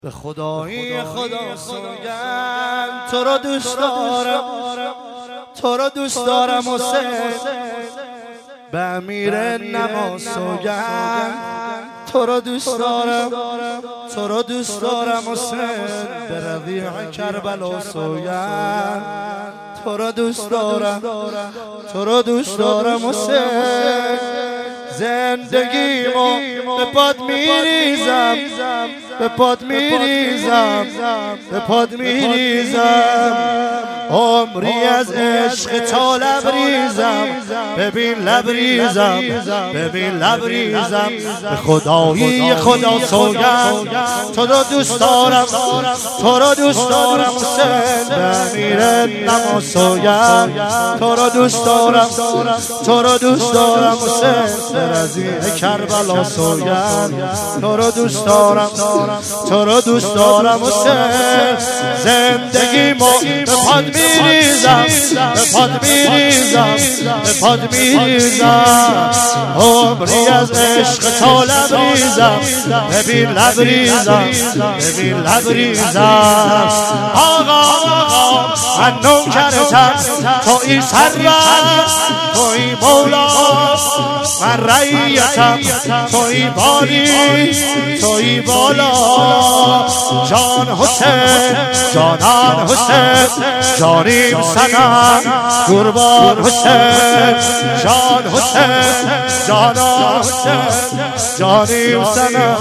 به خدای خدا سوگند تو رو دوست دارم، تو رو دوست دارم حسین. به امیر نماز سوگند تو رو دوست دارم، تو رو دوست دارم حسین. به ربیع کربلا سوگند تو رو دوست دارم، تو رو دوست دارم حسین. زندگیمو به پات میریزم، به پات میریزم، به پات میریزم. عمری از عشق تا لبریزم، ببین لبریزم، ببین لبریزم. به خدایی خدا سوگند تو رو دوست دارم، تو رو دوست دارم حسین. به امیر نماز سوگند تو رو دوست دارم، تو رو دوست دارم حسین. به رضیع کربلا سوگند تو رو دوست دارم، تو رو دوست دارم حسین. زندگیمو به پات میریزم، به پات میریزم، به پات میریزم. عمری از عشق تا لبریزم، ببین لبریزم، ببین لبریزم. آقا آقا من نوکرتم، تویی سرور، تویی مولا. من رعیتم، تویی بالی، تویی بالا. جان حسین، جانان حسین، جانیم سنم قربان حسین. جان حسین، جانان حسین، جانیم سنم.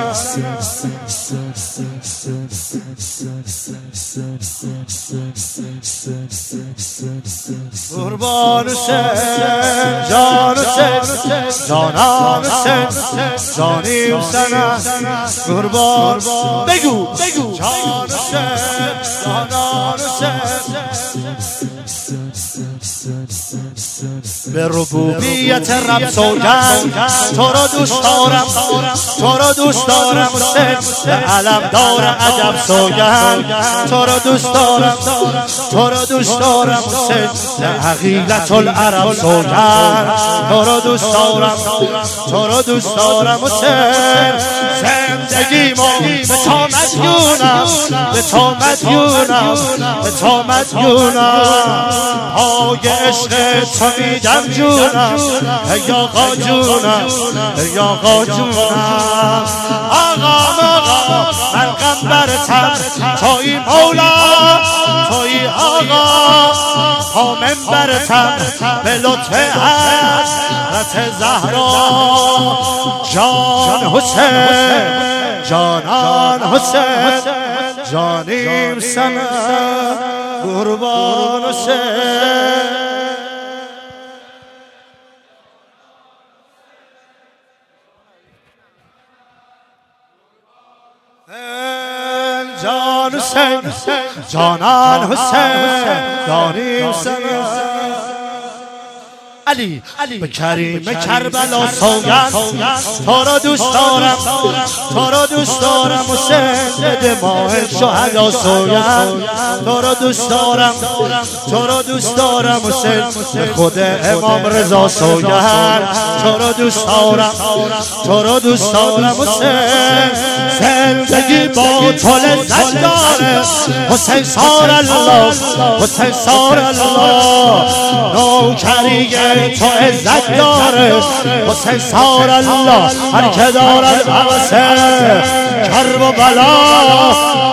قربان حسین، جان حسین، جانان حسین، جانیم سنم قربان. بگو بگو جان حسین، جانان حسین. به ربوبیت رب سوگند تو رو دوست دارم، تو رو دوست دارم حسین. به علمدار عجب سوگند تو رو دوست دارم، تو رو دوست دارم حسین. به حقیقت العرب سوگند تو رو دوست دارم، تو رو دوست دارم حسین. زندگیمو به تو مدیونم، به تو مدیونم، به تو مدیونم. پای عشق تو میدم جونم، ای آقا جونم، ای آقا جونم. آقا آقا من قنبرتم، تویی مولا، تویی آقا. پا منبرتم به لطف حضرت زهرا. جان حسین، جانان حسین، جانیم سنم قربان حسین. جان حسین، جانان حسین، جانیم سنم. علی به کریم کربلا سوگند تو رو دوست دارم، تو رو دوست دارم حسین. به ماه شهدا سوگند تو رو دوست دارم، تو رو دوست دارم حسین. به خود امام رضا سوگند تو رو دوست دارم، تو رو دوست دارم حسین. زندگی با تو لذت داره حسین سار الله، حسین سار الله. نوکری تو عزت داره حسین سار الله. هر که دارد عوضه کرب و بلا